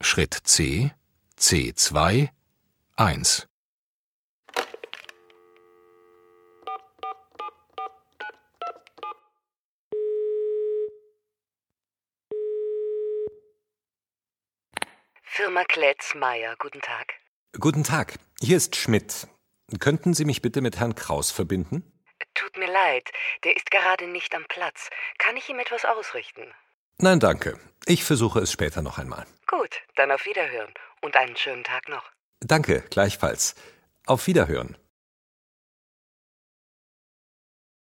Schritt C, C2, 1. Firma Kletz-Meyer, guten Tag. Guten Tag, hier ist Schmidt. Könnten Sie mich bitte mit Herrn Kraus verbinden? Tut mir leid, der ist gerade nicht am Platz. Kann ich ihm etwas ausrichten? Nein, danke. Ich versuche es später noch einmal. Gut, dann auf Wiederhören und einen schönen Tag noch. Danke, gleichfalls. Auf Wiederhören.